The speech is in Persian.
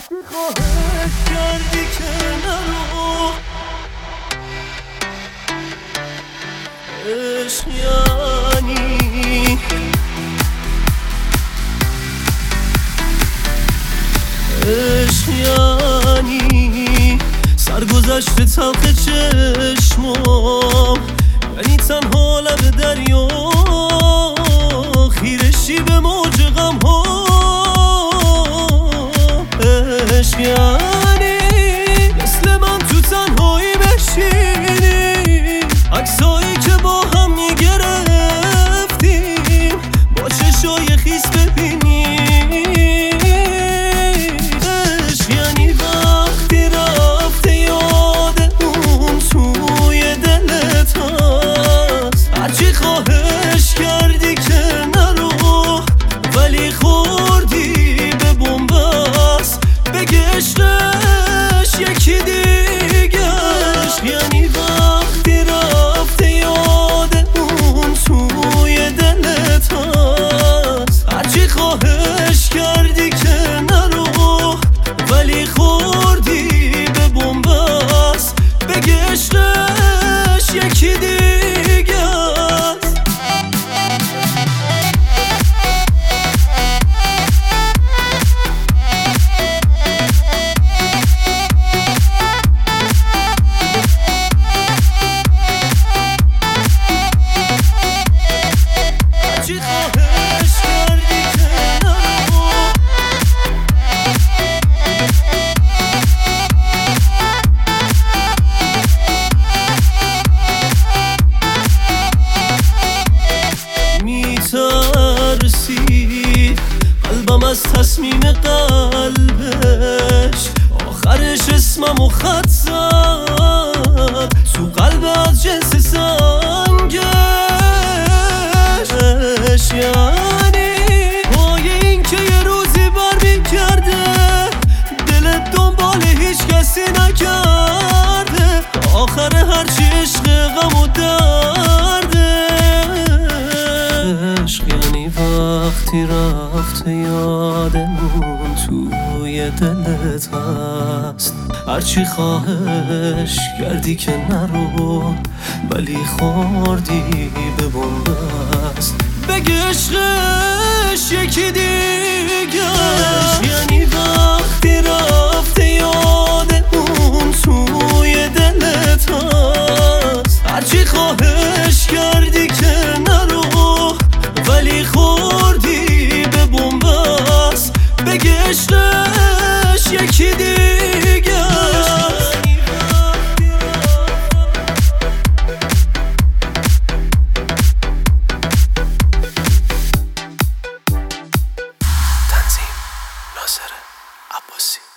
خواهش کردی که نرو عشق یعنی عشق یعنی سرگذشت تلخ چشمام، یعنی تنها لب دریا خیرشی به موج غم ها. عشق یعنی مثل من تو تنهایی بشینی، عکسایی که با هم میگرفتیم با چشای خیس ببینی. عشق یعنی وقتی رفته یاد اون توی دلت هست، هرچی خواهش کردی که نرو ولی خوردی به بنبست بگشتش یکی دیگه. عشق یعنی وقتی رفته یاد اون توی دلت هست، هرچی خواهش کردی که نرو ولی خوردی به بنبست بگشتش یکی دیگه. میترسید قلبم از تصمیم قلبش، آخرش اسممو خط زد تو قلب از جنس سنگش. یعنی پای این که یه روزی بر میکرده دلت دنبال هیچ کسی نکرده، آخر هرچی عشق غم و درده. عشق یعنی وقتی رفته یادمون توی دلت هست، هرچی خواهش کردی که نرو ولی خوردی به بنبست بگی عشقش یکی دیگه. عشق یعنی وقتی رفته یادمون توی دلت هست، هرچی خواهش کردی که نرو ولی خوردی به بنبست بگی عشقش یکی دیگه. تنظیم ناصر عباسی.